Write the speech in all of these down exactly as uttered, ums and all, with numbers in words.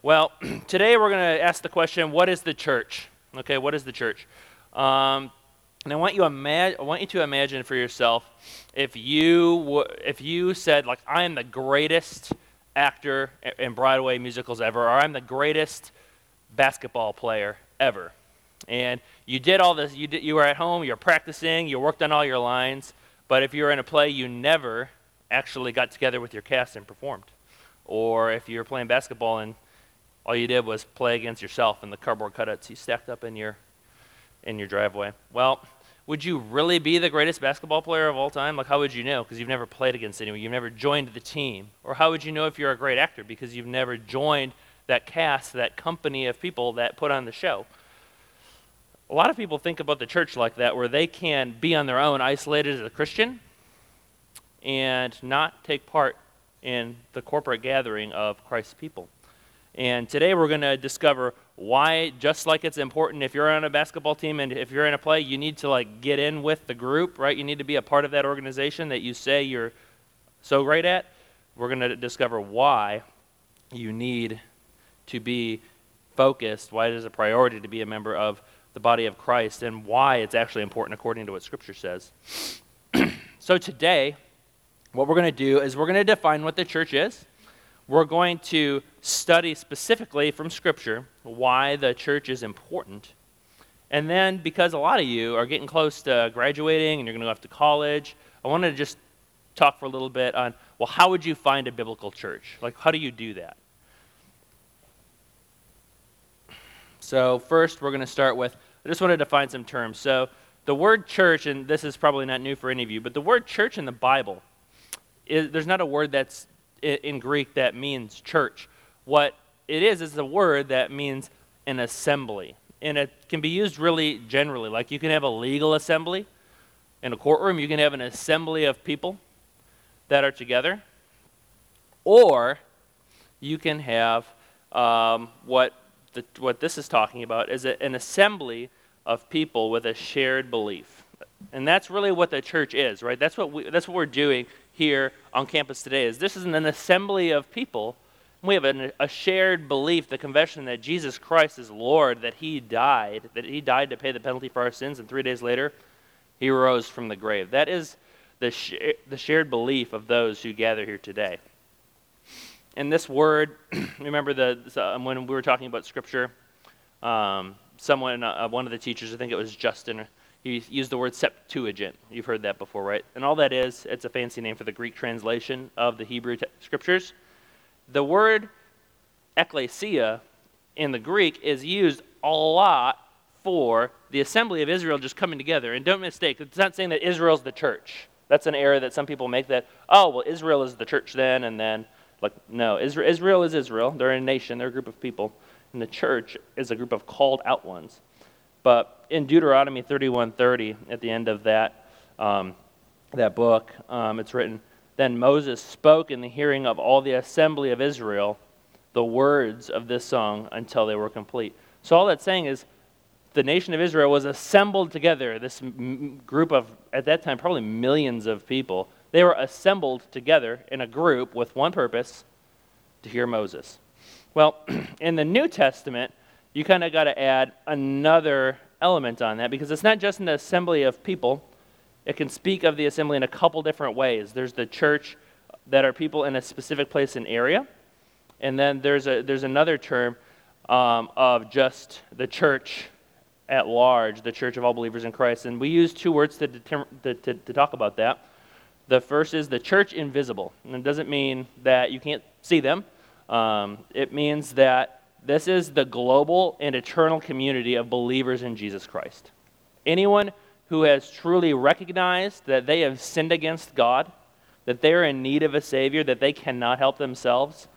Well, today we're going to ask the question, what is the church? Okay, what is the church? Um, and I want you ima- I want you to imagine for yourself if you w- if you said, like, I am the greatest actor in Broadway musicals ever, or I'm the greatest basketball player ever. And you did all this, you did, you were at home, you're practicing, you worked on all your lines, but if you were in a play, you never actually got together with your cast and performed. Or if you were playing basketball and all you did was play against yourself and the cardboard cutouts you stacked up in your in your driveway. Well, would you really be the greatest basketball player of all time? Like, how would you know? Because you've never played against anyone. You've never joined the team. Or how would you know if you're a great actor? Because you've never joined that cast, that company of people that put on the show. A lot of people think about the church like that, where they can be on their own, isolated as a Christian, and not take part in the corporate gathering of Christ's people. And today we're going to discover why, just like it's important if you're on a basketball team and if you're in a play, you need to like get in with the group, right? You need to be a part of that organization that you say you're so great at. We're going to discover why you need to be focused, why it is a priority to be a member of the body of Christ, and why it's actually important according to what Scripture says. So today, what we're going to do is we're going to define what the church is. We're going to study specifically from Scripture why the church is important. And then, because a lot of you are getting close to graduating and you're going to go off to college, I wanted to just talk for a little bit on, well, how would you find a biblical church? Like, how do you do that? So first, we're going to start with, I just want to define some terms. So the word church, and this is probably not new for any of you, but the word church in the Bible, is, there's not a word that's in Greek that means church. What it is is a word that means an assembly. And it can be used really generally. Like, you can have a legal assembly in a courtroom. You can have an assembly of people that are together. Or you can have um, what the, what this is talking about is a, an assembly of people with a shared belief. And that's really what the church is, right? That's what we, that's what we're doing here on campus today. Is this is an assembly of people. We have an, a shared belief, the confession that Jesus Christ is Lord, that He died, that He died to pay the penalty for our sins, and three days later, He rose from the grave. That is the sh- the shared belief of those who gather here today. And this word, remember the uh, when we were talking about Scripture, um, someone, uh, one of the teachers, I think it was Justin, he used the word Septuagint. You've heard that before, right? And all that is, it's a fancy name for the Greek translation of the Hebrew te- Scriptures. The word ecclesia in the Greek is used a lot for the assembly of Israel just coming together. And don't mistake, it's not saying that Israel's the church. That's an error that some people make, that, oh, well, Israel is the church then, and then, like, no, Israel, Israel is Israel. They're a nation, they're a group of people. And the church is a group of called out ones. But in Deuteronomy thirty-one thirty, at the end of that um, that book, um, it's written, "Then Moses spoke in the hearing of all the assembly of Israel the words of this song until they were complete." So all that's saying is the nation of Israel was assembled together, this m- group of, at that time, probably millions of people. They were assembled together in a group with one purpose, to hear Moses. Well, in the New Testament, you kind of got to add another element on that, because it's not just an assembly of people. It can speak of the assembly in a couple different ways. There's the church that are people in a specific place and area, and then there's a there's another term um, of just the church at large, the church of all believers in Christ. And we use two words to, determ- to, to, to talk about that. The first is the church invisible, and it doesn't mean that you can't see them. Um, it means that this is the global and eternal community of believers in Jesus Christ. Anyone who has truly recognized that they have sinned against God, that they are in need of a Savior, that they cannot help themselves,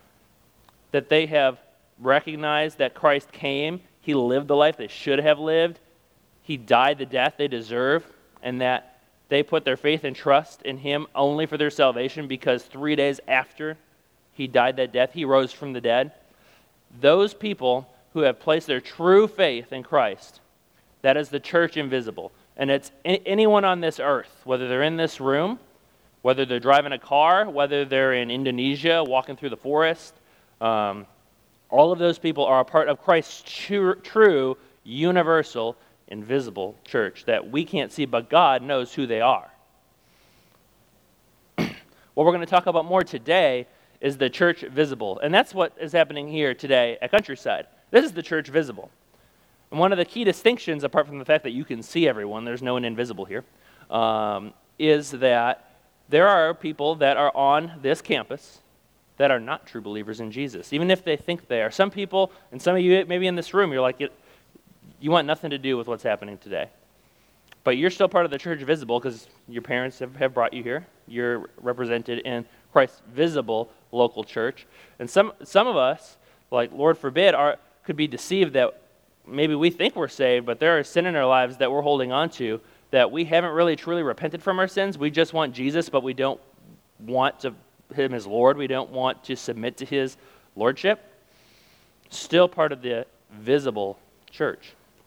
that they have recognized that Christ came, He lived the life they should have lived, He died the death they deserve, and that they put their faith and trust in Him only for their salvation, because three days after He died that death, He rose from the dead. Those people who have placed their true faith in Christ, that is the church invisible. And it's anyone on this earth, whether they're in this room, whether they're driving a car, whether they're in Indonesia walking through the forest, um, All of those people are a part of Christ's true, true universal, invisible church that we can't see, but God knows who they are. What we're going to talk about more today is the church visible. And that's what is happening here today at Countryside. This is the church visible. And one of the key distinctions, apart from the fact that you can see everyone, there's no one invisible here, um, is that there are people that are on this campus that are not true believers in Jesus, even if they think they are. Some people, and some of you maybe in this room, you're like, you want nothing to do with what's happening today. But you're still part of the church visible because your parents have, have brought you here. You're represented in Christ's visible local church. And some some of us, like Lord forbid, are could be deceived that maybe we think we're saved, but there is sin in our lives that we're holding on to, that we haven't really truly repented from our sins. We just want Jesus, but we don't want to him as Lord. We don't want to submit to his lordship. Still part of the visible church.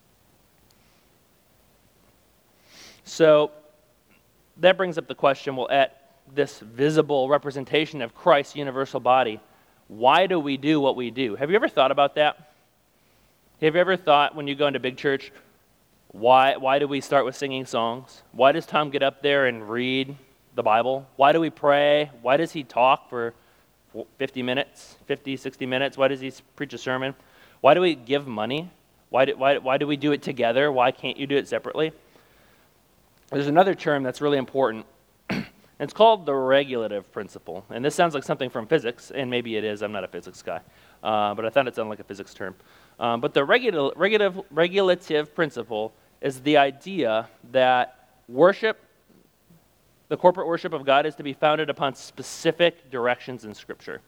So that brings up the question, well, at this visible representation of Christ's universal body, why do we do what we do? Have you ever thought about that? Have you ever thought when you go into big church, why, why do we start with singing songs? Why does Tom get up there and read the Bible? Why do we pray? Why does he talk for fifty minutes, fifty, sixty minutes? Why does he preach a sermon? Why do we give money? Why do, why, why do we do it together? Why can't you do it separately? There's another term that's really important. It's called the regulative principle. And this sounds like something from physics, and maybe it is. I'm not a physics guy. Uh, but I thought it sounded like a physics term. Um, but the regula- regulative, regulative principle is the idea that worship, the corporate worship of God, is to be founded upon specific directions in Scripture.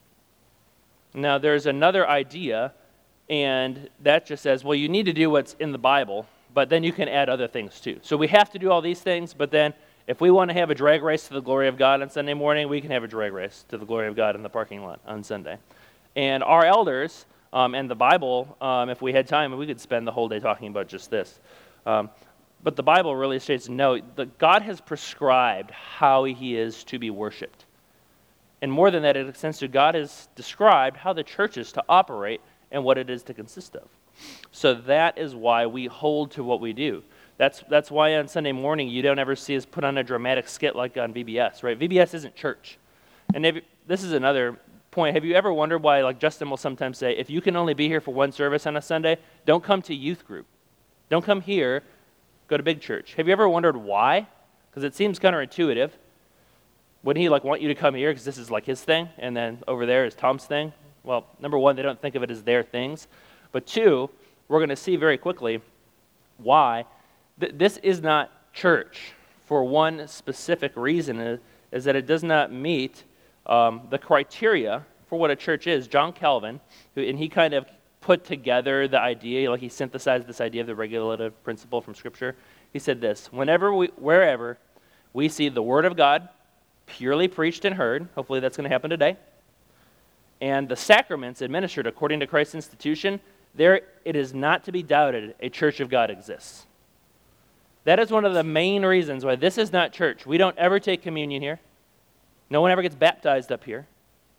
Now, there's another idea, and that just says, well, you need to do what's in the Bible, but then you can add other things too. So we have to do all these things, but then if we want to have a drag race to the glory of God on Sunday morning, we can have a drag race to the glory of God in the parking lot on Sunday. And our elders um, and the Bible, um, if we had time, we could spend the whole day talking about just this. Um, but the Bible really states, no, that God has prescribed how he is to be worshipped. And more than that, it extends to God has described how the church is to operate and what it is to consist of. So that is why we hold to what we do. That's that's why on Sunday morning you don't ever see us put on a dramatic skit like on V B S, right? V B S isn't church. And if, this is another point. Have you ever wondered why, like Justin will sometimes say, if you can only be here for one service on a Sunday, don't come to youth group. Don't come here, go to big church. Have you ever wondered why? Because it seems counterintuitive. Wouldn't he like want you to come here because this is like his thing, and then over there is Tom's thing? Well, number one, they don't think of it as their things. But two, we're going to see very quickly why. Th- this is not church for one specific reason, is, is that it does not meet um, the criteria for what a church is. John Calvin, who, and he kind of put together the idea, like he synthesized this idea of the regulative principle from Scripture. He said this, whenever we, wherever we see the Word of God purely preached and heard, hopefully that's going to happen today, and the sacraments administered according to Christ's institution, there it is not to be doubted a church of God exists. That is one of the main reasons why this is not church. We don't ever take communion here. No one ever gets baptized up here.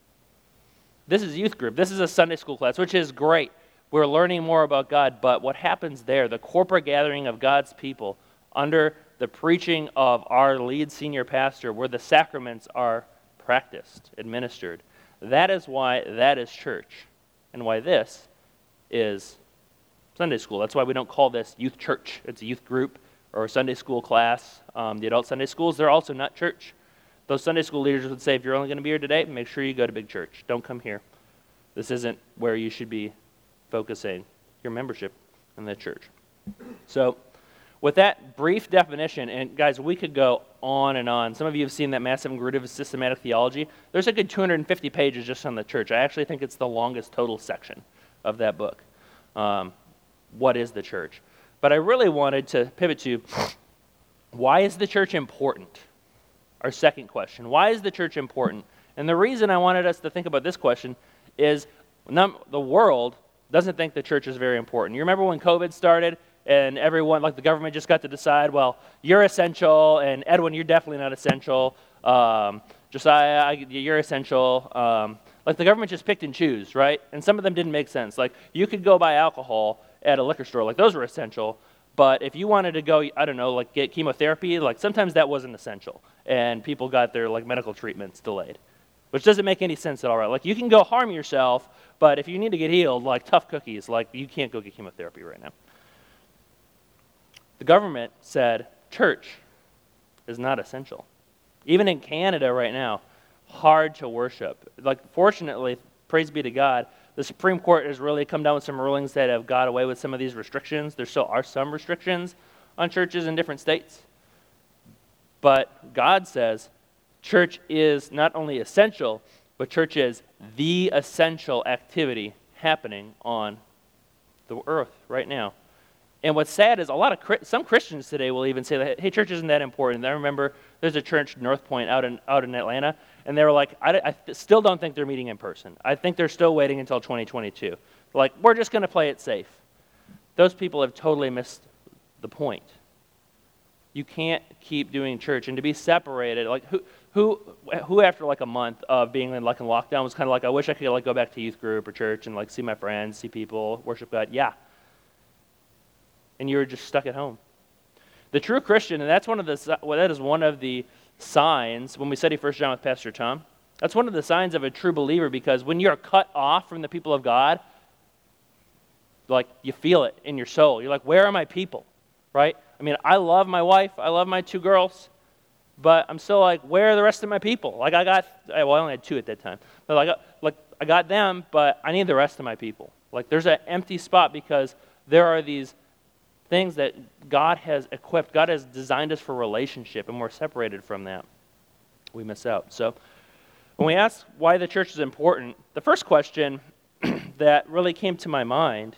This is youth group. This is a Sunday school class, which is great. We're learning more about God, but what happens there, the corporate gathering of God's people under the preaching of our lead senior pastor, where the sacraments are practiced, administered, that is why that is church, and why this is Sunday school. That's why we don't call this youth church. It's a youth group or a Sunday school class. Um, the adult Sunday schools, they're also not church. Those Sunday school leaders would say, if you're only going to be here today, make sure you go to big church. Don't come here. This isn't where you should be focusing your membership in the church. So with that brief definition, and guys, we could go on and on. Some of you have seen that Massive and Grudem Systematic Theology. There's a good two hundred fifty pages just on the church. I actually think it's the longest total section of that book. Um, what is the church? But I really wanted to pivot to, why is the church important? Our second question. Why is the church important? And the reason I wanted us to think about this question is num- the world doesn't think the church is very important. You remember when COVID started and everyone, like the government just got to decide, well, you're essential, and Edwin, you're definitely not essential. Um, Josiah, I, you're essential. Um, Like the government just picked and choose, right? And some of them didn't make sense. Like you could go buy alcohol at a liquor store, like those were essential. But if you wanted to go, I don't know, like get chemotherapy, like sometimes that wasn't essential. And people got their like medical treatments delayed, which doesn't make any sense at all, right? Like you can go harm yourself, but if you need to get healed, like tough cookies, like you can't go get chemotherapy right now. The government said church is not essential. Even in Canada right now, hard to worship. Like fortunately, praise be to God, the Supreme Court has really come down with some rulings that have got away with some of these restrictions. There still are some restrictions on churches in different states. But God says church is not only essential, but church is the essential activity happening on the earth right now. And what's sad is a lot of some Christians today will even say that, hey, church isn't that important. I remember there's a church, North Point, out in out in Atlanta, and they were like, I, I still don't think they're meeting in person. I think they're still waiting until twenty twenty-two. Like, we're just going to play it safe. Those people have totally missed the point. You can't keep doing church. And to be separated, like, who who who after like a month of being in like in lockdown was kind of like, I wish I could like go back to youth group or church and like see my friends, see people, worship God. Yeah. And you were just stuck at home. The true Christian, and that's one of the well, that is one of the signs when we study First John with Pastor Tom. That's one of the signs of a true believer, because when you're cut off from the people of God, like you feel it in your soul. You're like, where are my people? Right? I mean, I love my wife, I love my two girls, but I'm still like, where are the rest of my people? Like I got, well, I only had two at that time, but like, like I got them, but I need the rest of my people. Like there's an empty spot because there are these things that God has equipped. God has designed us for relationship, and we're separated from that. We miss out. So when we ask why the church is important, the first question that really came to my mind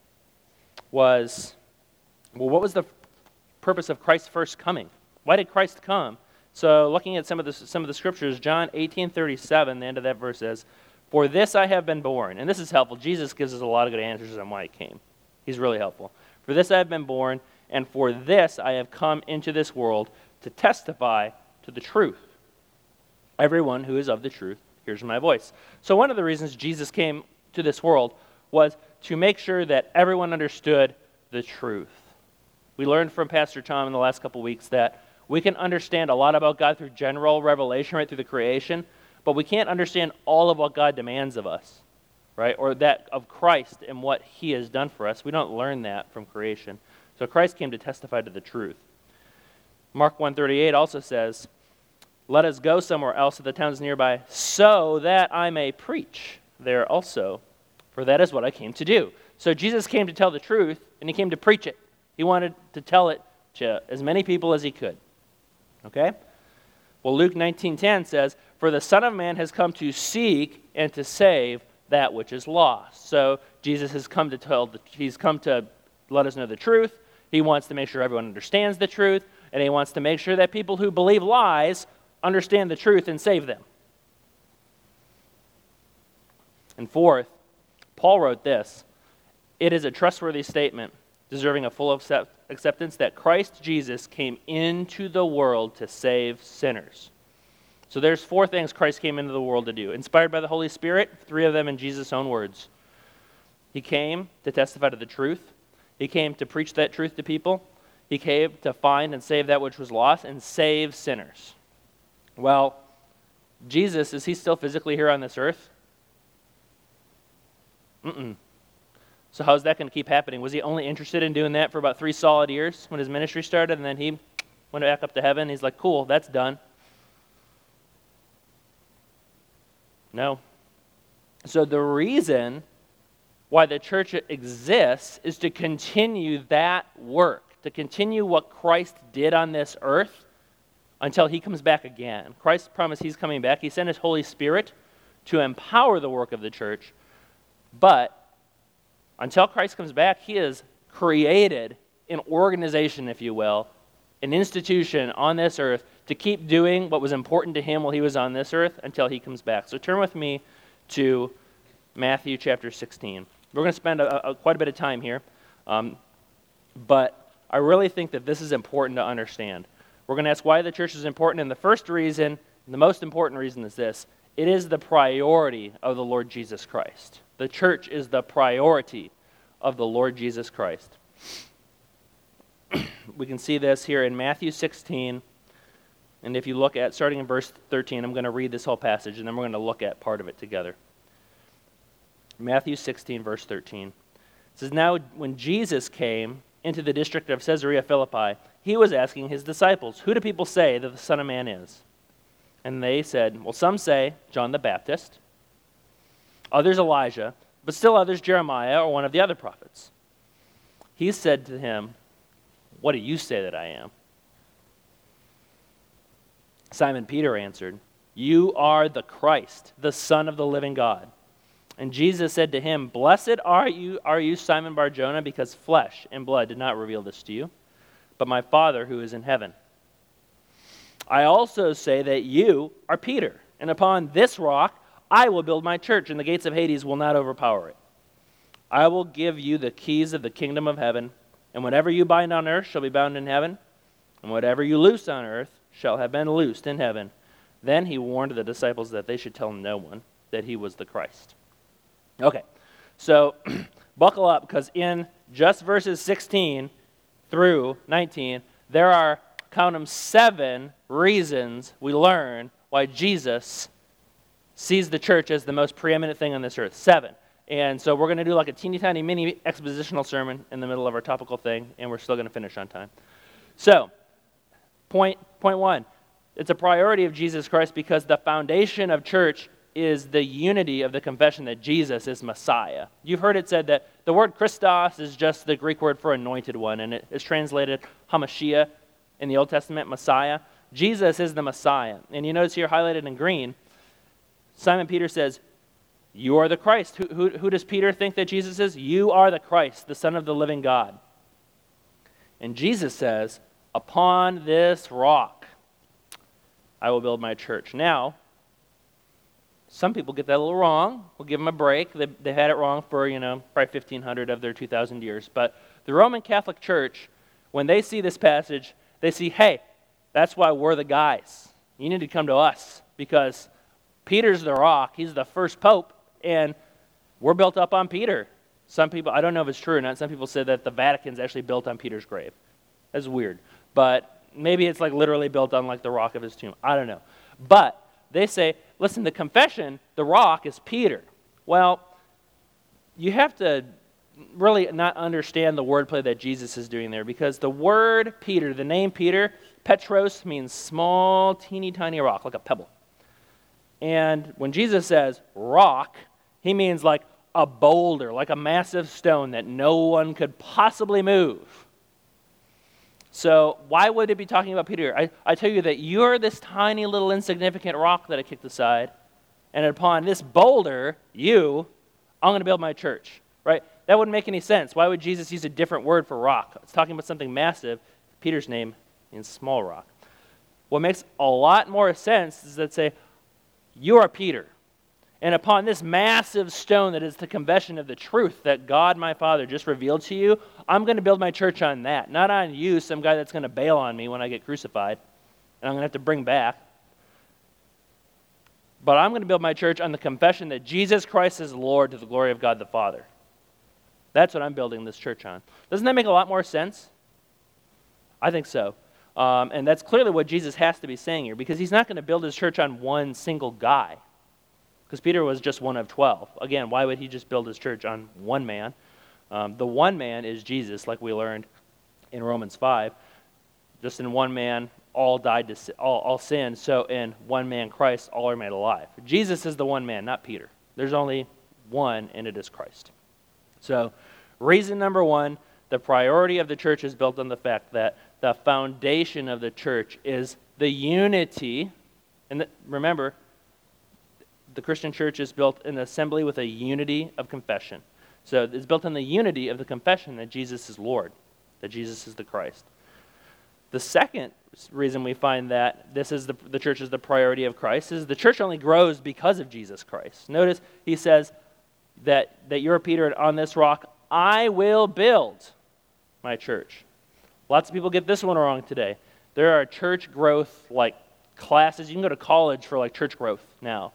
was, well, what was the purpose of Christ's first coming? Why did Christ come? So looking at some of the, some of the scriptures, John eighteen thirty-seven, the end of that verse says, for this I have been born. And this is helpful. Jesus gives us a lot of good answers on why he came. He's really helpful. For this I have been born, and for this I have come into this world, to testify to the truth. Everyone who is of the truth hears my voice. So one of the reasons Jesus came to this world was to make sure that everyone understood the truth. We learned from Pastor Tom in the last couple weeks that we can understand a lot about God through general revelation, right, through the creation, but we can't understand all of what God demands of us. Right, or that of Christ and what he has done for us. We don't learn that from creation. So Christ came to testify to the truth. Mark one thirty-eight also says, let us go somewhere else to the towns nearby, so that I may preach there also, for that is what I came to do. So Jesus came to tell the truth, and he came to preach it. He wanted to tell it to as many people as he could. Okay? Well, Luke nineteen ten says, for the Son of Man has come to seek and to save that which is lost. So Jesus has come to tell, the, he's come to let us know the truth. He wants to make sure everyone understands the truth, and he wants to make sure that people who believe lies understand the truth and save them. And fourth, Paul wrote this, it is a trustworthy statement, deserving a full accept, acceptance, that Christ Jesus came into the world to save sinners. So there's four things Christ came into the world to do. Inspired by the Holy Spirit, three of them in Jesus' own words. He came to testify to the truth. He came to preach that truth to people. He came to find and save that which was lost and save sinners. Well, Jesus, is he still physically here on this earth? Mm-mm. So how's that going to keep happening? Was he only interested in doing that for about three solid years when his ministry started, and then he went back up to heaven? He's like, cool, that's done. No. So the reason why the church exists is to continue that work, to continue what Christ did on this earth until he comes back again. Christ promised he's coming back. He sent his Holy Spirit to empower the work of the church. But until Christ comes back, he has created an organization, if you will, an institution on this earth to keep doing what was important to him while he was on this earth until he comes back. So turn with me to Matthew chapter sixteen. We're going to spend a, a, quite a bit of time here, um, but I really think that this is important to understand. We're going to ask why the church is important, and the first reason, and the most important reason is this, It is the priority of the Lord Jesus Christ. The church is the priority of the Lord Jesus Christ. We can see this here in Matthew sixteen. And if you look at, starting in verse thirteen, I'm going to read this whole passage, and then we're going to look at part of it together. Matthew sixteen, verse thirteen. It says, "Now when Jesus came into the district of Caesarea Philippi, he was asking his disciples, 'Who do people say that the Son of Man is?' And they said, 'Well, some say John the Baptist, others Elijah, but still others Jeremiah or one of the other prophets.' He said to him, 'What do you say that I am?' Simon Peter answered, 'You are the Christ, the Son of the living God.' And Jesus said to him, 'Blessed are you, are you, Simon Bar-Jonah, because flesh and blood did not reveal this to you, but my Father who is in heaven. I also say that you are Peter, and upon this rock I will build my church, and the gates of Hades will not overpower it. I will give you the keys of the kingdom of heaven, and whatever you bind on earth shall be bound in heaven, and whatever you loose on earth shall have been loosed in heaven.' Then he warned the disciples that they should tell no one that he was the Christ." Okay, so buckle up, because in just verses sixteen through nineteen, there are, count them, seven reasons we learn why Jesus sees the church as the most preeminent thing on this earth. Seven. And so we're going to do like a teeny tiny mini expositional sermon in the middle of our topical thing, and we're still going to finish on time. So, point, point one, it's a priority of Jesus Christ because the foundation of church is the unity of the confession that Jesus is Messiah. You've heard it said that the word Christos is just the Greek word for anointed one, and it is translated Hamashiach in the Old Testament, Messiah. Jesus is the Messiah. And you notice here highlighted in green, Simon Peter says, "You are the Christ." Who, who, who does Peter think that Jesus is? You are the Christ, the Son of the living God. And Jesus says, "Upon this rock I will build my church." Now, some people get that a little wrong. We'll give them a break. They, they had it wrong for, you know, probably fifteen hundred of their two thousand years. But the Roman Catholic Church, when they see this passage, they see, hey, that's why we're the guys. You need to come to us because Peter's the rock. He's the first pope, and we're built up on Peter. Some people, I don't know if it's true or not, some people say that the Vatican's actually built on Peter's grave. That's weird. But maybe it's like literally built on like the rock of his tomb. I don't know. But they say, listen, the confession, the rock is Peter. Well, you have to really not understand the wordplay that Jesus is doing there, because the word Peter, the name Peter, Petros, means small, teeny tiny rock, like a pebble. And when Jesus says rock, he means like a boulder, like a massive stone that no one could possibly move. So why would it be talking about Peter? I, I tell you that you're this tiny little insignificant rock that I kicked aside, and upon this boulder, you, I'm going to build my church, right? That wouldn't make any sense. Why would Jesus use a different word for rock? It's talking about something massive. Peter's name means small rock. What makes a lot more sense is that say, you are Peter, and upon this massive stone that is the confession of the truth that God, my Father, just revealed to you, I'm going to build my church on that, not on you, some guy that's going to bail on me when I get crucified, and I'm going to have to bring back. But I'm going to build my church on the confession that Jesus Christ is Lord to the glory of God the Father. That's what I'm building this church on. Doesn't that make a lot more sense? I think so. Um, and that's clearly what Jesus has to be saying here, because he's not going to build his church on one single guy. Because Peter was just one of twelve. Again, why would he just build his church on one man? Um, the one man is Jesus, like we learned in Romans five. Just in one man, all died to all, all sinned. So in one man, Christ, all are made alive. Jesus is the one man, not Peter. There's only one, and it is Christ. So, reason number one, the priority of the church is built on the fact that the foundation of the church is the unity. And the, remember, the Christian church is built in assembly with a unity of confession. So it's built on the unity of the confession that Jesus is Lord, that Jesus is the Christ. The second reason we find that this is the, the church is the priority of Christ is the church only grows because of Jesus Christ. Notice he says that, that you're Peter, and on this rock I will build my church. Lots of people get this one wrong today. There are church growth like classes. You can go to college for like church growth now.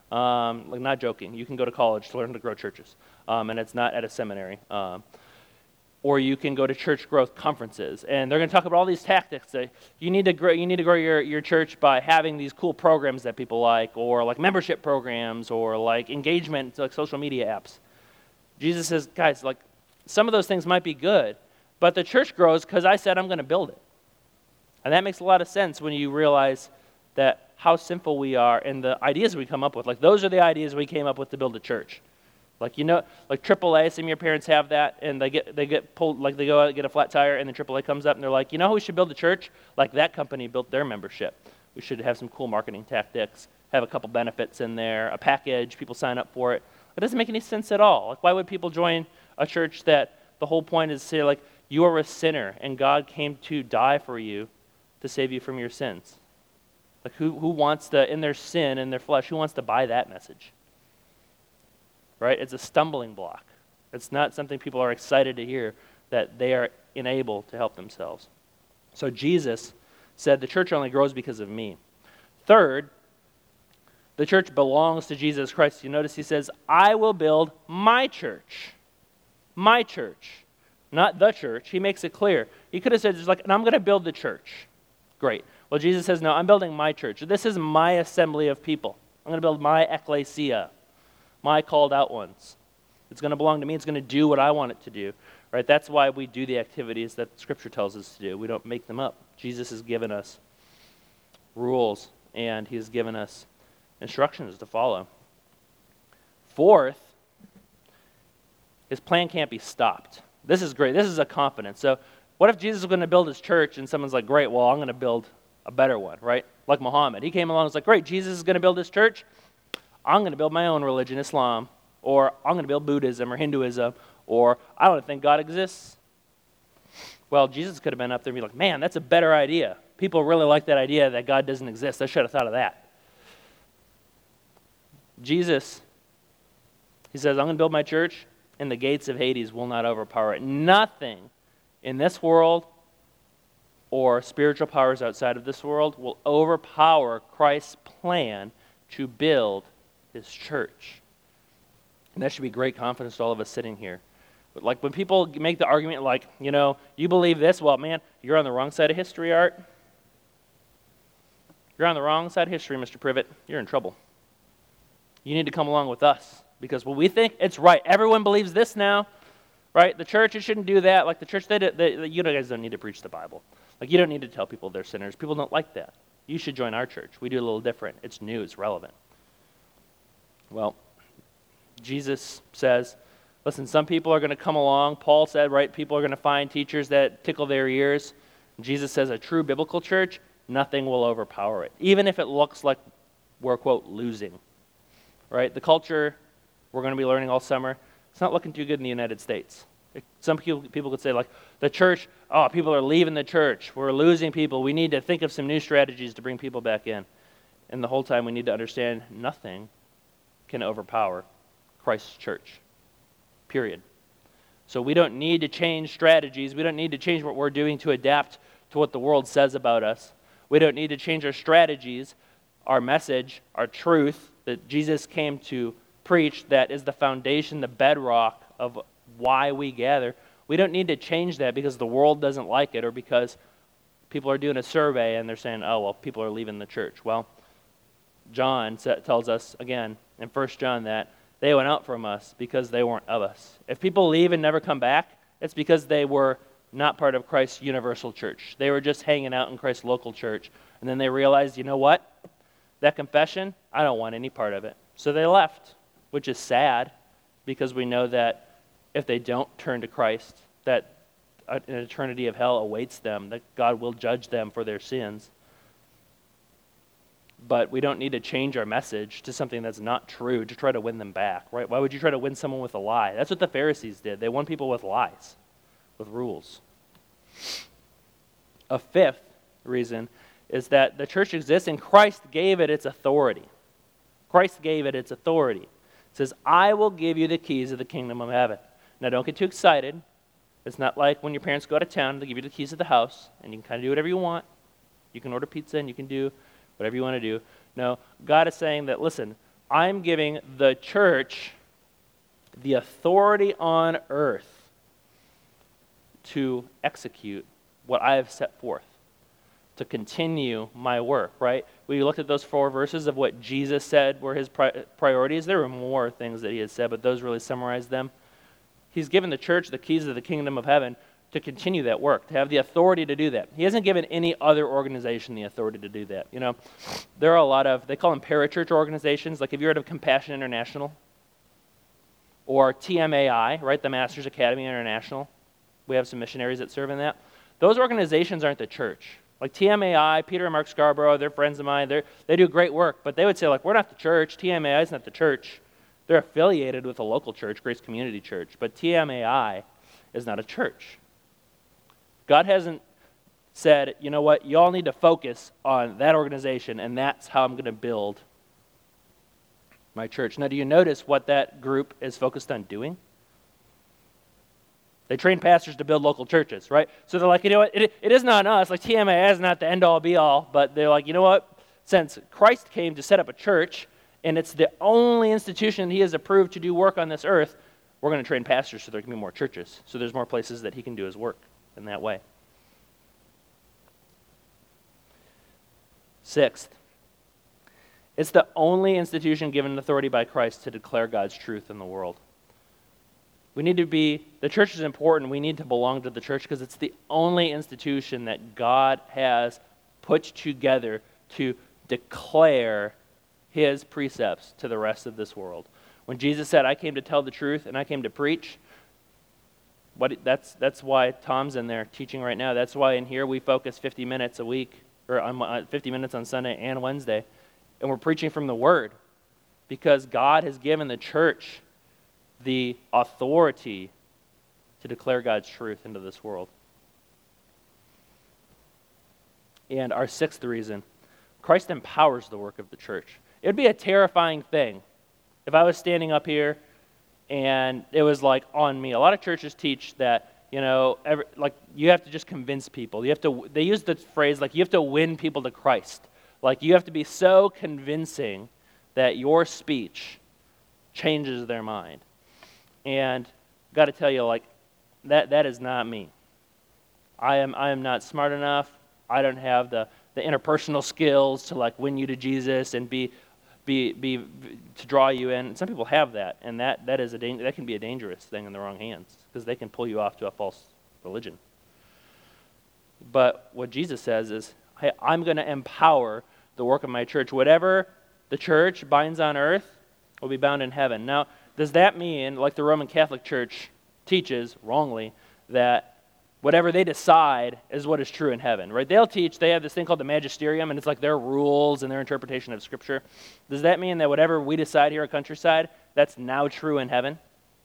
Um, like, not joking. You can go to college to learn to grow churches, um, and it's not at a seminary. Um, or you can go to church growth conferences, and they're going to talk about all these tactics. That you need to grow. You need to grow your, your church by having these cool programs that people like, or like membership programs, or like engagement, like social media apps. Jesus says, guys, like some of those things might be good, but the church grows because I said I'm going to build it, and that makes a lot of sense when you realize that how sinful we are and the ideas we come up with. Like those are the ideas we came up with to build a church. Like, you know, like triple A, some of your parents have that, and they get they get pulled, like they go out and get a flat tire, and then triple A comes up, and they're like, you know how we should build a church? Like that company built their membership. We should have some cool marketing tactics, have a couple benefits in there, a package, people sign up for it. It doesn't make any sense at all. Like, why would people join a church that the whole point is to say, like, you are a sinner, and God came to die for you to save you from your sins? Like, who, who wants to, in their sin, in their flesh, who wants to buy that message? Right? It's a stumbling block. It's not something people are excited to hear, that they are unable to help themselves. So Jesus said, the church only grows because of me. Third, the church belongs to Jesus Christ. You notice he says, I will build my church. My church. Not the church. He makes it clear. He could have said, just like, and I'm going to build the church. Great. Well, Jesus says, no, I'm building my church. This is my assembly of people. I'm going to build my ecclesia. My called out ones. It's going to belong to me. It's going to do what I want it to do. Right? That's why we do the activities that Scripture tells us to do. We don't make them up. Jesus has given us rules, and he has given us instructions to follow. Fourth, his plan can't be stopped. This is great. This is a confidence. So what if Jesus is going to build his church, and someone's like, great, well, I'm going to build a better one, right? Like Muhammad. He came along and was like, great, Jesus is going to build his church. I'm going to build my own religion, Islam, or I'm going to build Buddhism or Hinduism, or I don't think God exists. Well, Jesus could have been up there and be like, man, that's a better idea. People really like that idea that God doesn't exist. I should have thought of that. Jesus, he says, I'm going to build my church, and the gates of Hades will not overpower it. Nothing in this world or spiritual powers outside of this world will overpower Christ's plan to build his church. And that should be great confidence to all of us sitting here. But like when people make the argument like, you know, you believe this, well, man, you're on the wrong side of history, Art. You're on the wrong side of history, Mister Privet. You're in trouble. You need to come along with us because what we think, it's right. Everyone believes this now, right? The church, it shouldn't do that. Like the church, they, they, you guys don't need to preach the Bible. Like you don't need to tell people they're sinners. People don't like that. You should join our church. We do a little different. It's new. It's relevant. Well, Jesus says, listen, some people are going to come along. Paul said, right, people are going to find teachers that tickle their ears. Jesus says a true biblical church, nothing will overpower it, even if it looks like we're, quote, losing. Right? The culture we're going to be learning all summer, it's not looking too good in the United States. Some people, people could say, like, the church, oh, people are leaving the church. We're losing people. We need to think of some new strategies to bring people back in. And the whole time we need to understand nothing can overpower Christ's church, period. So we don't need to change strategies. We don't need to change what we're doing to adapt to what the world says about us. We don't need to change our strategies, our message, our truth that Jesus came to preach that is the foundation, the bedrock of why we gather. We don't need to change that because the world doesn't like it or because people are doing a survey and they're saying, oh, well, people are leaving the church. Well, John tells us, again, in First John that they went out from us because they weren't of us. If people leave and never come back, it's because they were not part of Christ's universal church. They were just hanging out in Christ's local church. And then they realized, you know what? That confession, I don't want any part of it. So they left, which is sad because we know that if they don't turn to Christ, that an eternity of hell awaits them, that God will judge them for their sins. But we don't need to change our message to something that's not true to try to win them back, right? Why would you try to win someone with a lie? That's what the Pharisees did. They won people with lies, with rules. A fifth reason is that the church exists and Christ gave it its authority. Christ gave it its authority. It says, I will give you the keys of the kingdom of heaven. Now, don't get too excited. It's not like when your parents go out of town, they give you the keys of the house, and you can kind of do whatever you want. You can order pizza, and you can do whatever you want to do. No, God is saying that, listen, I'm giving the church the authority on earth to execute what I have set forth, to continue my work, right? We looked at those four verses of what Jesus said were his pri- priorities. There were more things that he had said, but those really summarize them. He's given the church the keys of the kingdom of heaven to continue that work, to have the authority to do that. He hasn't given any other organization the authority to do that. You know, there are a lot of, they call them parachurch organizations. Like, have you heard of Compassion International? Or T M A I, right, the Masters Academy International? We have some missionaries that serve in that. Those organizations aren't the church. Like T M A I, Peter and Mark Scarborough, they're friends of mine. They they do great work, but they would say, like, we're not the church. T M A I is not the church. They're affiliated with a local church, Grace Community Church, but T M A I is not a church. God hasn't said, you know what, you all need to focus on that organization, and that's how I'm going to build my church. Now, do you notice what that group is focused on doing? They train pastors to build local churches, right? So they're like, you know what, it, it is not us. Like, T M A I is not the end-all, be-all, but they're like, you know what, since Christ came to set up a church, and it's the only institution he has approved to do work on this earth, we're going to train pastors so there can be more churches, so there's more places that he can do his work in that way. Sixth, it's the only institution given authority by Christ to declare God's truth in the world. We need to be, the church is important. We need to belong to the church because it's the only institution that God has put together to declare his precepts to the rest of this world. When Jesus said, I came to tell the truth and I came to preach, what that's that's why Tom's in there teaching right now. That's why in here we focus fifty minutes a week, or on, fifty minutes on Sunday and Wednesday, and we're preaching from the Word because God has given the church the authority to declare God's truth into this world. And our sixth reason, Christ empowers the work of the church. It would be a terrifying thing if I was standing up here and it was like on me. A lot of churches teach that, you know, every, like you have to just convince people. You have to. They use the phrase like you have to win people to Christ. Like you have to be so convincing that your speech changes their mind. And got to tell you, like that that is not me. I am I am not smart enough. I don't have the, the interpersonal skills to like win you to Jesus and be be be to draw you in. Some people have that, and that that is a dang, that can be a dangerous thing in the wrong hands because they can pull you off to a false religion. But what Jesus says is, hey, I'm going to empower the work of my church. Whatever the church binds on earth will be bound in heaven. Now, does that mean, like the Roman Catholic Church teaches wrongly, that whatever they decide is what is true in heaven, right? They'll teach, they have this thing called the magisterium, and it's like their rules and their interpretation of Scripture. Does that mean that whatever we decide here at Countryside, that's now true in heaven?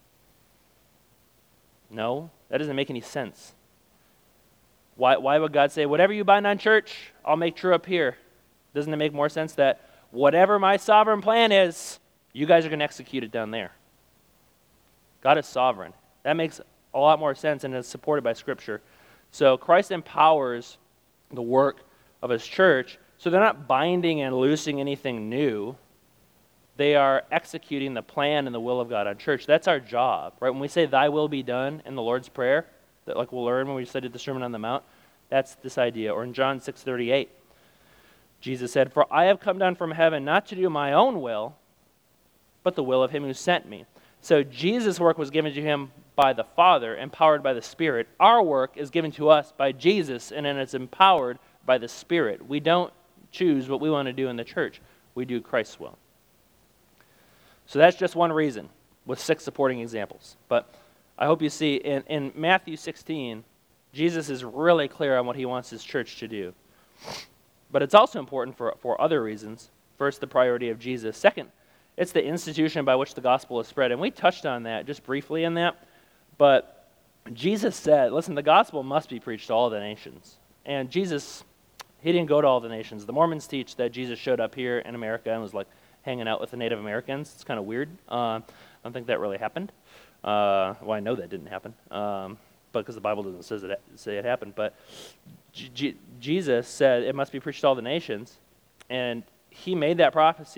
No, that doesn't make any sense. Why, why would God say, whatever you bind on church, I'll make true up here? Doesn't it make more sense that whatever my sovereign plan is, you guys are going to execute it down there? God is sovereign. That makes a lot more sense and is supported by Scripture. So Christ empowers the work of his church, so they're not binding and loosing anything new. They are executing the plan and the will of God on church. That's our job, right? When we say, thy will be done in the Lord's Prayer, that like we'll learn when we studied the Sermon on the Mount, that's this idea. Or in John six thirty-eight, Jesus said, for I have come down from heaven not to do my own will, but the will of him who sent me. So Jesus' work was given to him by the Father, empowered by the Spirit. Our work is given to us by Jesus, and then it's empowered by the Spirit. We don't choose what we want to do in the church. We do Christ's will. So that's just one reason, with six supporting examples. But I hope you see, in, in Matthew sixteen, Jesus is really clear on what he wants his church to do. But it's also important for, for other reasons. First, the priority of Jesus. Second, it's the institution by which the gospel is spread. And we touched on that just briefly in that. But Jesus said, listen, the gospel must be preached to all the nations. And Jesus, he didn't go to all the nations. The Mormons teach that Jesus showed up here in America and was like hanging out with the Native Americans. It's kind of weird. Uh, I don't think that really happened. Uh, well, I know that didn't happen, um, but because the Bible doesn't say it, say it happened. But G- G- Jesus said it must be preached to all the nations, and he made that prophecy.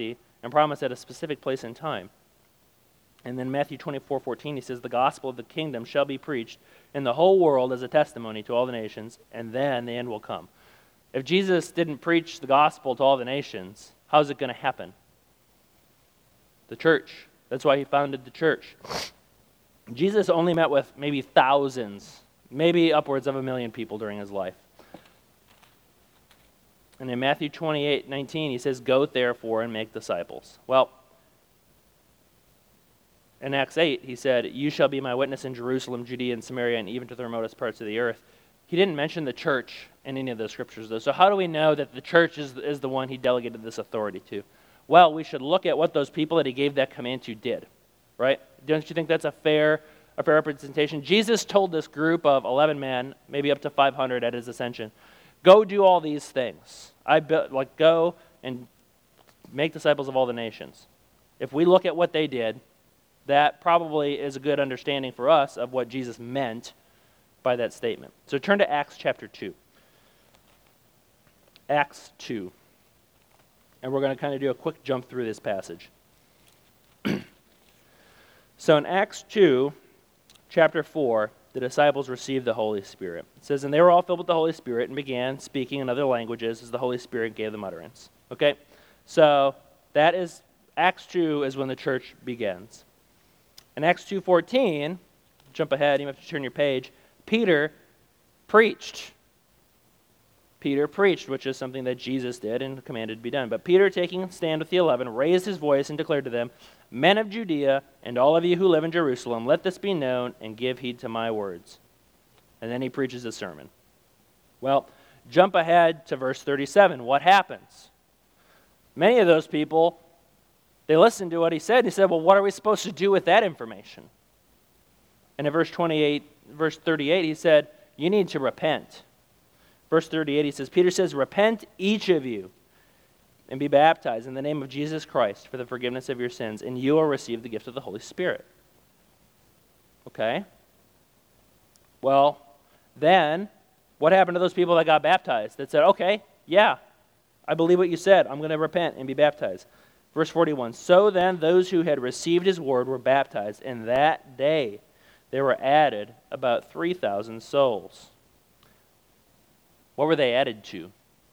and promised at a specific place and time. And then Matthew twenty-four fourteen, he says, the gospel of the kingdom shall be preached in the whole world as a testimony to all the nations, and then the end will come. If Jesus didn't preach the gospel to all the nations, how's it going to happen? The church. That's why he founded the church. Jesus only met with maybe thousands, maybe upwards of a million people during his life. And in Matthew twenty-eight nineteen, he says, go therefore and make disciples. Well, in Acts eight, he said, you shall be my witness in Jerusalem, Judea, and Samaria, and even to the remotest parts of the earth. He didn't mention the church in any of those scriptures, though. So how do we know that the church is, is the one he delegated this authority to? Well, we should look at what those people that he gave that command to did, right? Don't you think that's a fair, a fair representation? Jesus told this group of eleven men, maybe up to five hundred at his ascension, go do all these things. I be, like go and make disciples of all the nations. If we look at what they did, that probably is a good understanding for us of what Jesus meant by that statement. So turn to Acts chapter two. Acts two. And we're going to kind of do a quick jump through this passage. So in Acts two, chapter four, the disciples received the Holy Spirit. It says, and they were all filled with the Holy Spirit and began speaking in other languages as the Holy Spirit gave them utterance. Okay? So that is, Acts two is when the church begins. In Acts two fourteen, jump ahead, you have to turn your page, Peter preached. Peter preached, which is something that Jesus did and commanded to be done. But Peter, taking a stand with the eleven, raised his voice and declared to them, men of Judea, and all of you who live in Jerusalem, let this be known and give heed to my words. And then he preaches a sermon. Well, jump ahead to verse thirty-seven. What happens? Many of those people, they listened to what he said, and he said, well, what are we supposed to do with that information? And in verse twenty-eight, verse thirty-eight, he said, you need to repent. Verse thirty-eight, he says, Peter says, repent each of you and be baptized in the name of Jesus Christ for the forgiveness of your sins, and you will receive the gift of the Holy Spirit. Okay? Well, then, what happened to those people that got baptized? That said, okay, yeah, I believe what you said. I'm going to repent and be baptized. Verse forty-one, so then those who had received his word were baptized, and that day there were added about three thousand souls. What were they added to?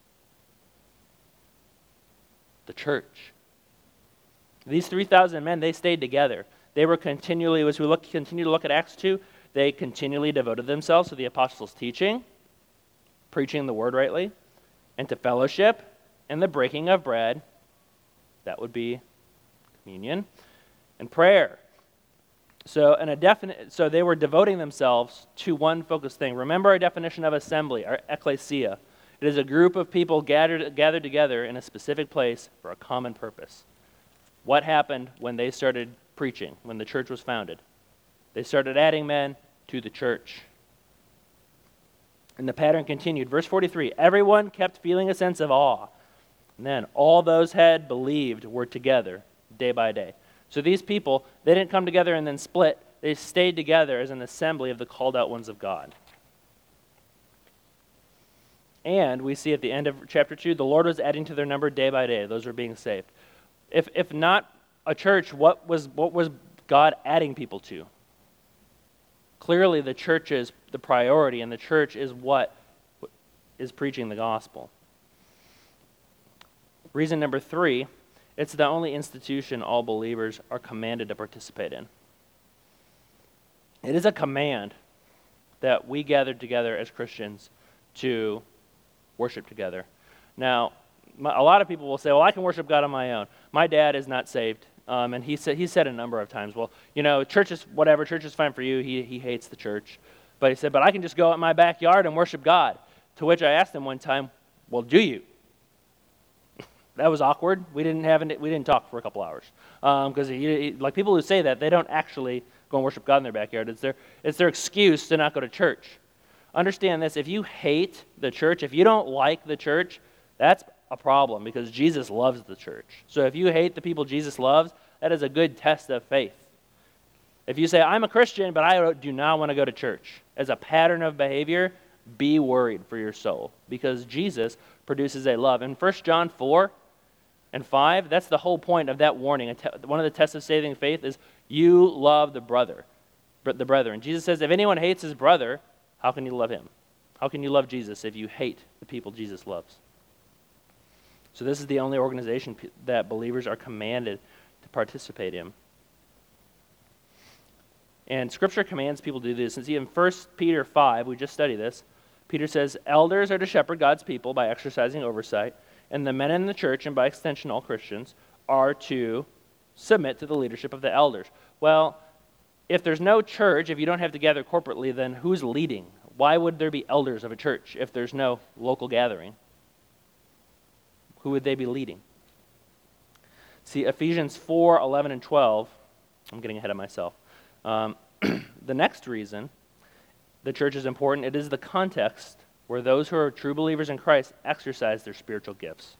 The church. These three thousand men, they stayed together. They were continually, as we look, continue to look at Acts two, they continually devoted themselves to the apostles' teaching, preaching the word rightly, and to fellowship, and the breaking of bread. That would be communion, and prayer. So, in a definite, so they were devoting themselves to one focused thing. Remember our definition of assembly, our ecclesia. It is a group of people gathered, gathered together in a specific place for a common purpose. What happened when they started preaching, when the church was founded? They started adding men to the church. And the pattern continued. Verse forty-three, everyone kept feeling a sense of awe. And then all those had believed were together day by day. So these people, they didn't come together and then split. They stayed together as an assembly of the called out ones of God. And we see at the end of chapter two, the Lord was adding to their number day by day. Those were being saved. If if not a church, what was what was God adding people to? Clearly the church is the priority, and the church is what is preaching the gospel. Reason number three, it's the only institution all believers are commanded to participate in. It is a command that we gather together as Christians to worship together. Now, my, a lot of people will say, well, I can worship God on my own. My dad is not saved, um, and he said he said a number of times, well, you know, church is whatever, church is fine for you. He, he hates the church. But he said, but I can just go out in my backyard and worship God. To which I asked him one time, well, do you? That was awkward. We didn't have any, we didn't talk for a couple hours because um, like people who say that, they don't actually go and worship God in their backyard. It's their it's their excuse to not go to church. Understand this: if you hate the church, if you don't like the church, that's a problem because Jesus loves the church. So if you hate the people Jesus loves, that is a good test of faith. If you say I'm a Christian but I do not want to go to church as a pattern of behavior, be worried for your soul because Jesus produces a love. In First John four. And five, that's the whole point of that warning. One of the tests of saving faith is you love the brother, the brethren. Jesus says, if anyone hates his brother, how can you love him? How can you love Jesus if you hate the people Jesus loves? So this is the only organization that believers are commanded to participate in. And Scripture commands people to do this. And see, in First Peter five, we just studied this, Peter says, elders are to shepherd God's people by exercising oversight, and the men in the church, and by extension all Christians, are to submit to the leadership of the elders. Well, if there's no church, if you don't have to gather corporately, then who's leading? Why would there be elders of a church if there's no local gathering? Who would they be leading? See, Ephesians four, eleven, and twelve, I'm getting ahead of myself. Um, the next reason the church is important, it is the context where those who are true believers in Christ exercise their spiritual gifts.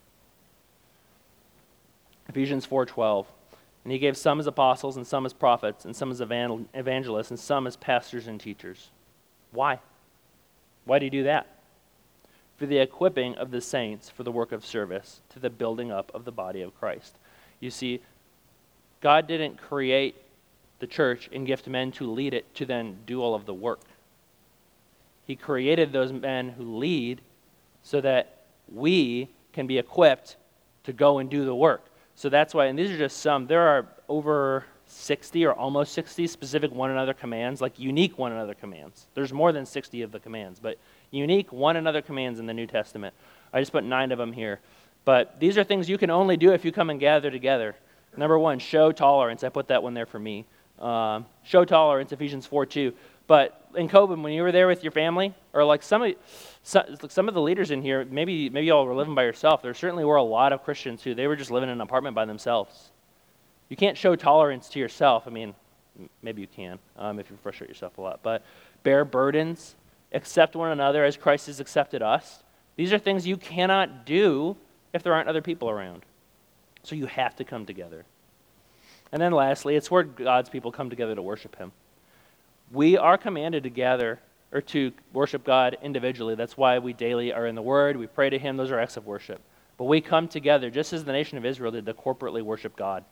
Ephesians four twelve, and he gave some as apostles, and some as prophets, and some as evan- evangelists, and some as pastors and teachers. Why? Why do you do that? For the equipping of the saints for the work of service, to the building up of the body of Christ. You see, God didn't create the church and gift men to lead it to then do all of the work. He created those men who lead so that we can be equipped to go and do the work. So that's why, and these are just some, there are over sixty or almost sixty specific one another commands, like unique one another commands. There's more than sixty of the commands, but unique one another commands in the New Testament. I just put nine of them here. But these are things you can only do if you come and gather together. Number one, show tolerance. I put that one there for me. Um, show tolerance, Ephesians four two. But in COVID, when you were there with your family, or like some of some of the leaders in here, maybe maybe y'all were living by yourself. There certainly were a lot of Christians who they were just living in an apartment by themselves. You can't show tolerance to yourself. I mean, maybe you can um, if you frustrate yourself a lot. But bear burdens, accept one another as Christ has accepted us. These are things you cannot do if there aren't other people around. So you have to come together. And then lastly, it's where God's people come together to worship him. We are commanded to gather or to worship God individually. That's why we daily are in the Word. We pray to him. Those are acts of worship. But we come together, just as the nation of Israel did, to corporately worship God.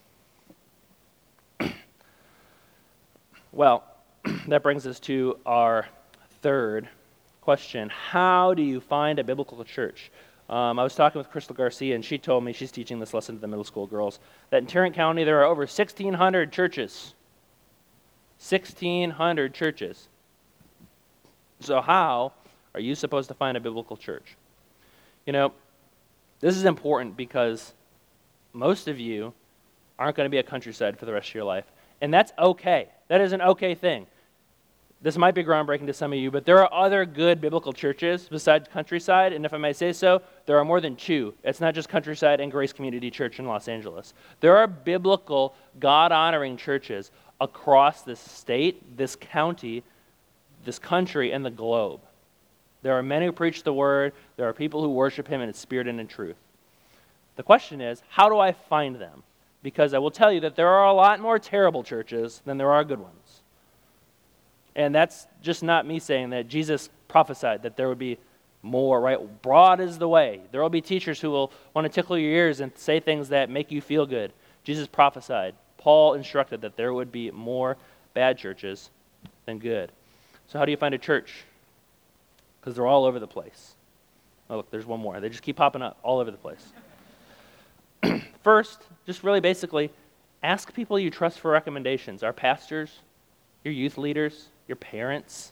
Well, that brings us to our third question. How do you find a biblical church? Um, I was talking with Crystal Garcia, and she told me, she's teaching this lesson to the middle school girls, that in Tarrant County there are over sixteen hundred churches. sixteen hundred churches. So how are you supposed to find a biblical church? You know, this is important because most of you aren't going to be at Countryside for the rest of your life. And that's okay. That is an okay thing. This might be groundbreaking to some of you, but there are other good biblical churches besides Countryside, and if I may say so, there are more than two. It's not just Countryside and Grace Community Church in Los Angeles. There are biblical, God-honoring churches across this state, this county, this country, and the globe. There are many who preach the word. There are people who worship him in spirit and in truth. The question is, how do I find them? Because I will tell you that there are a lot more terrible churches than there are good ones. And that's just not me saying that. Jesus prophesied that there would be more, right? Broad is the way. There will be teachers who will want to tickle your ears and say things that make you feel good. Jesus prophesied. Paul instructed that there would be more bad churches than good. So how do you find a church? Because they're all over the place. Oh, look, there's one more. They just keep popping up all over the place. First, just really basically, ask people you trust for recommendations. Our pastors, your youth leaders, your parents.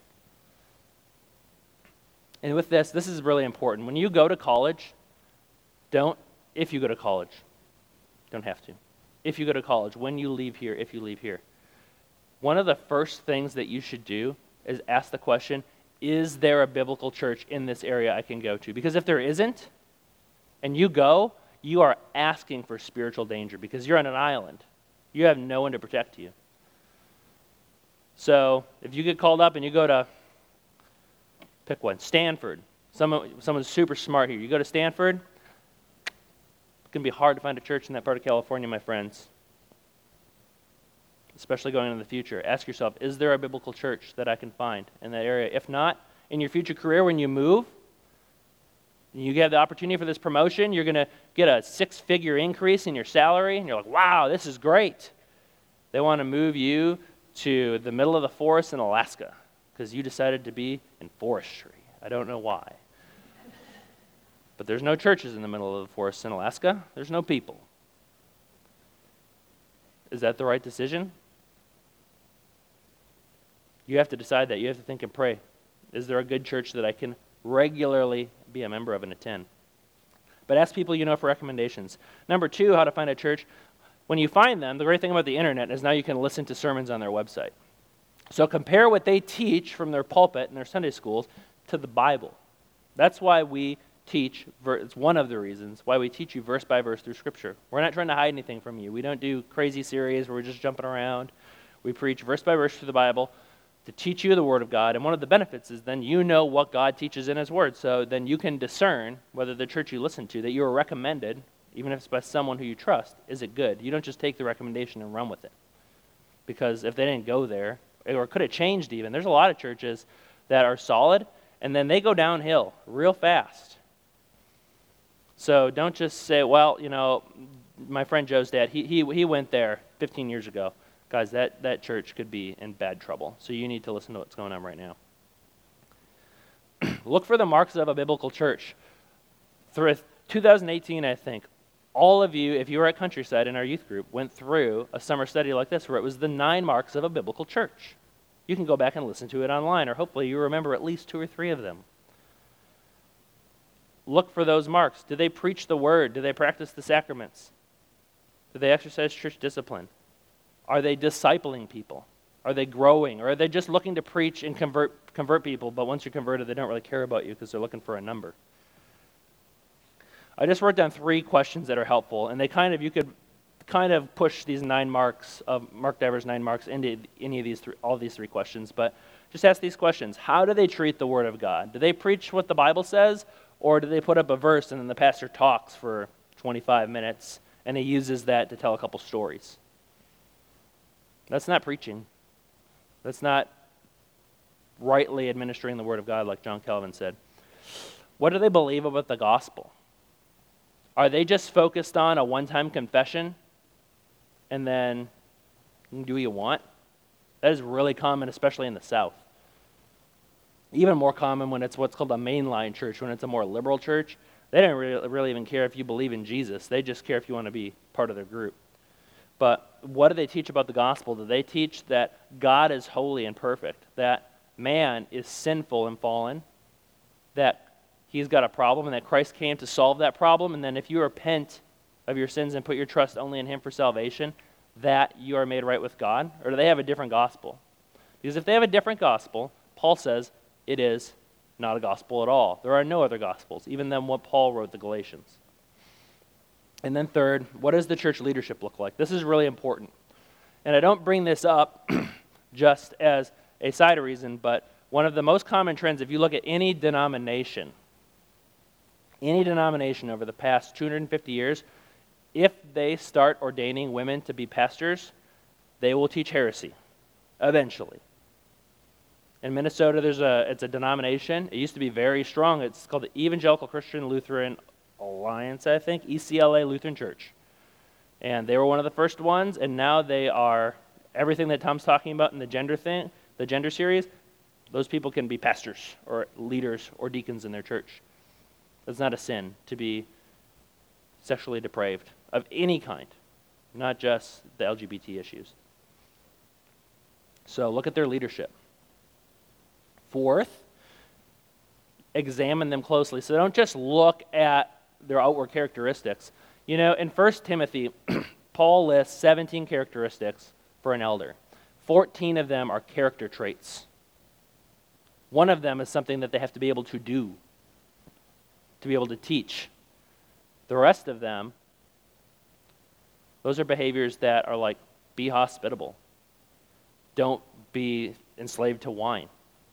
And with this, this is really important. When you go to college, don't, if you go to college, don't have to. If you go to college, when you leave here, if you leave here, one of the first things that you should do is ask the question, is there a biblical church in this area I can go to? Because if there isn't, and you go, you are asking for spiritual danger because you're on an island. You have no one to protect you. So if you get called up and you go to, pick one, Stanford. Someone, someone's super smart here. You go to Stanford, it's going to be hard to find a church in that part of California, my friends. Especially going into the future. Ask yourself, is there a biblical church that I can find in that area? If not, in your future career when you move, You have the opportunity for this promotion. You're going to get a six-figure increase in your salary, and you're like, wow, this is great. They want to move you to the middle of the forest in Alaska because you decided to be in forestry. I don't know why. But there's no churches in the middle of the forest in Alaska. There's no people. Is that the right decision? You have to decide that. You have to think and pray. Is there a good church that I can regularly be a member of and attend? But ask people you know for recommendations. Number two, how to find a church. When you find them, the great thing about the internet is now you can listen to sermons on their website. So compare what they teach from their pulpit in their Sunday schools to the Bible. That's why we teach, it's one of the reasons why we teach you verse by verse through Scripture. We're not trying to hide anything from you. We don't do crazy series where we're just jumping around. We preach verse by verse through the Bible to teach you the Word of God. And one of the benefits is then you know what God teaches in His Word. So then you can discern whether the church you listen to, that you are recommended, even if it's by someone who you trust, is it good? You don't just take the recommendation and run with it. Because if they didn't go there, or could have changed even, there's a lot of churches that are solid, and then they go downhill real fast. So don't just say, well, you know, my friend Joe's dad, he he he went there fifteen years ago. Guys, that, that church could be in bad trouble. So you need to listen to what's going on right now. Look for the marks of a biblical church. Through two thousand eighteen, I think, all of you, if you were at Countryside in our youth group, went through a summer study like this where it was the nine marks of a biblical church. You can go back and listen to it online, or hopefully you remember at least two or three of them. Look for those marks. Do they preach the word? Do they practice the sacraments? Do they exercise church discipline? Are they discipling people? Are they growing? Or are they just looking to preach and convert convert people, but once you're converted, they don't really care about you because they're looking for a number? I just wrote down three questions that are helpful, and they kind of, you could kind of push these nine marks, of Mark Dever's nine marks into any of these, three, all of these three questions, but just ask these questions. How do they treat the Word of God? Do they preach what the Bible says, or do they put up a verse and then the pastor talks for twenty-five minutes and he uses that to tell a couple stories? That's not preaching. That's not rightly administering the Word of God like John Calvin said. What do they believe about the gospel? Are they just focused on a one-time confession and then you can do what you want? That is really common, especially in the South. Even more common when it's what's called a mainline church, when it's a more liberal church. They don't really, really even care if you believe in Jesus. They just care if you want to be part of their group. But what do they teach about the gospel? Do they teach that God is holy and perfect, that man is sinful and fallen, that he's got a problem and that Christ came to solve that problem, and then if you repent of your sins and put your trust only in him for salvation, that you are made right with God? Or do they have a different gospel? Because if they have a different gospel, Paul says it is not a gospel at all. There are no other gospels, even than what Paul wrote the Galatians. And then third, what does the church leadership look like? This is really important. And I don't bring this up just as a side reason, but one of the most common trends, if you look at any denomination, any denomination over the past two hundred fifty years, if they start ordaining women to be pastors, they will teach heresy, eventually. In Minnesota, there's a it's a denomination. It used to be very strong. It's called the Evangelical Christian Lutheran Alliance, I think, E C L A Lutheran Church. And they were one of the first ones, and now they are, everything that Tom's talking about in the gender thing, the gender series, those people can be pastors or leaders or deacons in their church. It's not a sin to be sexually depraved of any kind, not just the L G B T issues. So look at their leadership. Fourth, examine them closely. So don't just look at their outward characteristics. You know, in First Timothy, Paul lists seventeen characteristics for an elder. fourteen of them are character traits. One of them is something that they have to be able to do, to be able to teach. The rest of them, those are behaviors that are like, be hospitable. Don't be enslaved to wine.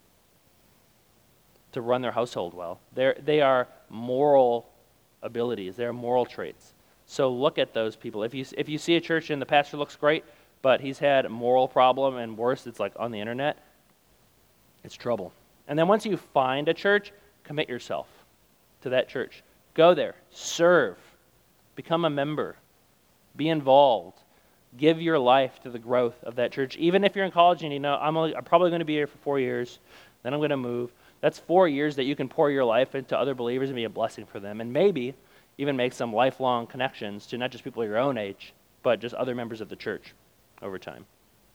To run their household well. They're, they are moral abilities. They are moral traits. So look at those people. If you if you see a church and the pastor looks great, but he's had a moral problem, and worse, it's like on the internet, it's trouble. And then once you find a church, commit yourself. to that church. Go there, serve, become a member, be involved, give your life to the growth of that church. Even if you're in college and you know, I'm, only, I'm probably going to be here for four years, then I'm going to move. That's four years that you can pour your life into other believers and be a blessing for them, and maybe even make some lifelong connections to not just people your own age, but just other members of the church over time.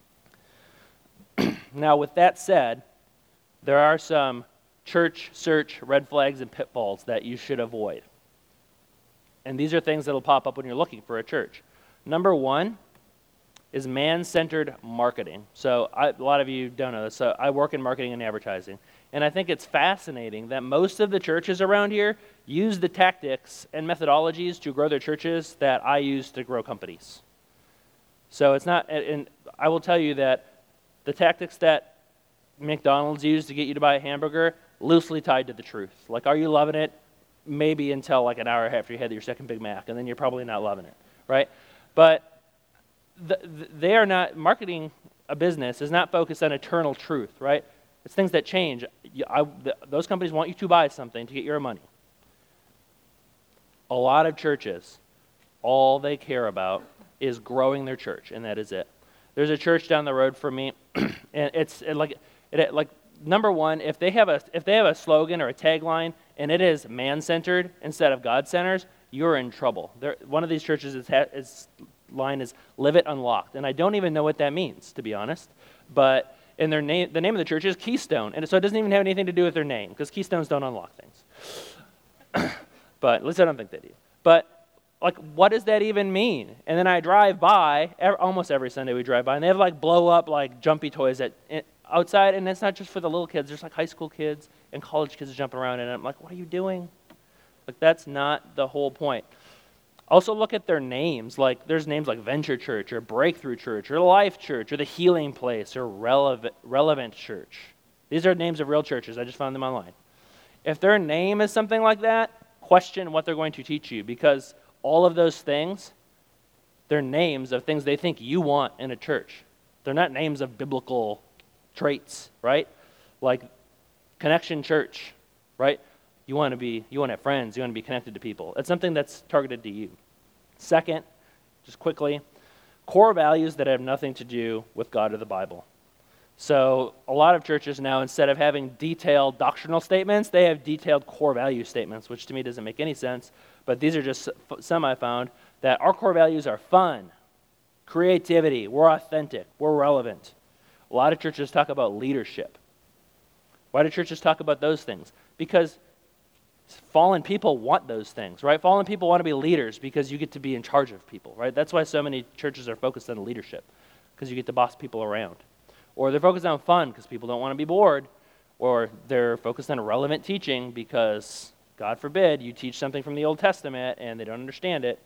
Now, with that said, there are some church search red flags and pitfalls that you should avoid. And these are things that will pop up when you're looking for a church. Number one is man-centered marketing. So I, a lot of you don't know this. So I work in marketing and advertising. And I think it's fascinating that most of the churches around here use the tactics and methodologies to grow their churches that I use to grow companies. So it's not, and I will tell you that the tactics that McDonald's used to get you to buy a hamburger, loosely tied to the truth. Like, are you loving it? Maybe until like an hour after you had your second Big Mac, and then you're probably not loving it, right? But the, the, they are not, marketing a business is not focused on eternal truth, right? It's things that change. I, the, those companies want you to buy something to get your money. A lot of churches, all they care about is growing their church, and that is it. There's a church down the road from me, and it's it like it like number one, if they have a if they have a slogan or a tagline and it is man-centered instead of God-centered, you're in trouble. There, one of these churches is ha, its line is "Live It Unlocked," and I don't even know what that means, to be honest. But in their name, the name of the church is Keystone, and so it doesn't even have anything to do with their name because Keystones don't unlock things. But at least I don't think they do. But like, what does that even mean? And then I drive by, almost every Sunday we drive by, and they have like blow up like jumpy toys at, outside, and it's not just for the little kids. There's like high school kids and college kids jumping around, and I'm like, what are you doing? Like, that's not the whole point. Also look at their names. Like, there's names like Venture Church or Breakthrough Church or Life Church or The Healing Place or Relevant, Relevant Church. These are names of real churches. I just found them online. If their name is something like that, question what they're going to teach you, because all of those things, they're names of things they think you want in a church. They're not names of biblical traits, right? Like Connection Church, right? You want to be, you want to have friends, you want to be connected to people. It's something that's targeted to you. Second, just quickly, core values that have nothing to do with God or the Bible. So a lot of churches now, instead of having detailed doctrinal statements, they have detailed core value statements, which to me doesn't make any sense. But these are just some I found, that our core values are fun, creativity, we're authentic, we're relevant. A lot of churches talk about leadership. Why do churches talk about those things? Because fallen people want those things, right? Fallen people want to be leaders because you get to be in charge of people, right? That's why so many churches are focused on leadership, because you get to boss people around. Or they're focused on fun because people don't want to be bored. Or they're focused on relevant teaching because, God forbid, you teach something from the Old Testament and they don't understand it.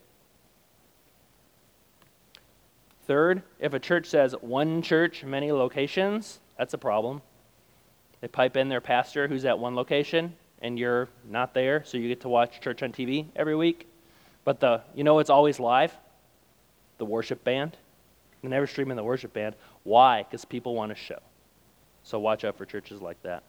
Third, if a church says one church, many locations, that's a problem. They pipe in their pastor who's at one location and you're not there, so you get to watch church on T V every week. But the, you know, it's always live, the worship band. They never stream in the worship band. Why? Because people want to show. So watch out for churches like that.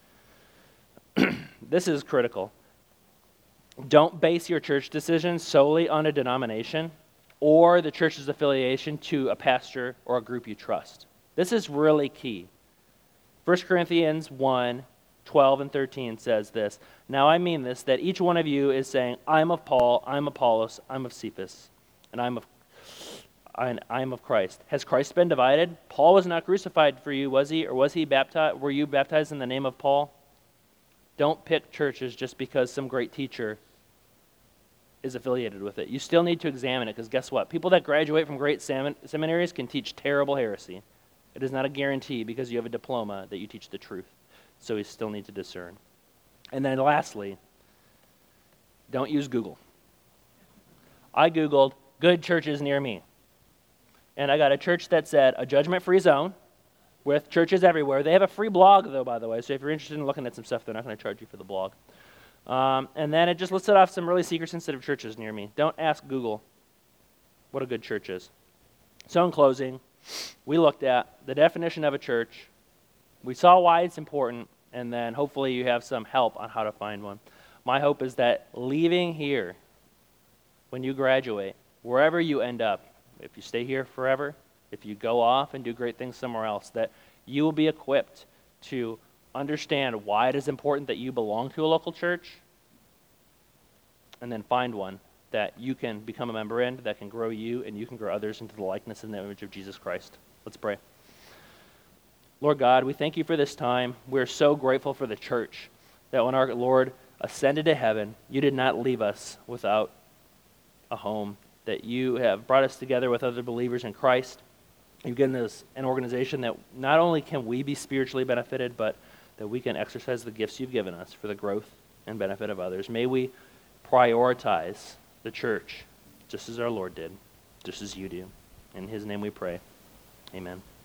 This is critical. Don't base your church decisions solely on a denomination or the church's affiliation to a pastor or a group you trust. This is really key. First Corinthians one, twelve and thirteen says this. Now I mean this, that each one of you is saying, I'm of Paul, I'm Apollos, I'm of Cephas, and I'm of I am of Christ. Has Christ been divided? Paul was not crucified for you, was he? Or was he baptized? Were you baptized in the name of Paul? Don't pick churches just because some great teacher is affiliated with it. You still need to examine it, because guess what? People that graduate from great seminaries can teach terrible heresy. It is not a guarantee because you have a diploma that you teach the truth. So we still need to discern. And then lastly, don't use Google. I Googled good churches near me. And I got a church that said a judgment-free zone with churches everywhere. They have a free blog, though, by the way. So if you're interested in looking at some stuff, they're not going to charge you for the blog. Um, and then it just listed off some really seeker-sensitive churches near me. Don't ask Google what a good church is. So in closing, we looked at the definition of a church. We saw why it's important, and then hopefully you have some help on how to find one. my hope is that leaving here, when you graduate, wherever you end up, if you stay here forever, if you go off and do great things somewhere else, that you will be equipped to understand why it is important that you belong to a local church, and then find one that you can become a member in, that can grow you, and you can grow others into the likeness and the image of Jesus Christ. Let's pray. Lord God, we thank you for this time. We're so grateful for the church, that when our Lord ascended to heaven, you did not leave us without a home, that you have brought us together with other believers in Christ. You've given us an organization that not only can we be spiritually benefited, but that we can exercise the gifts you've given us for the growth and benefit of others. May we prioritize the church just as our Lord did, just as you do. In his name we pray. Amen.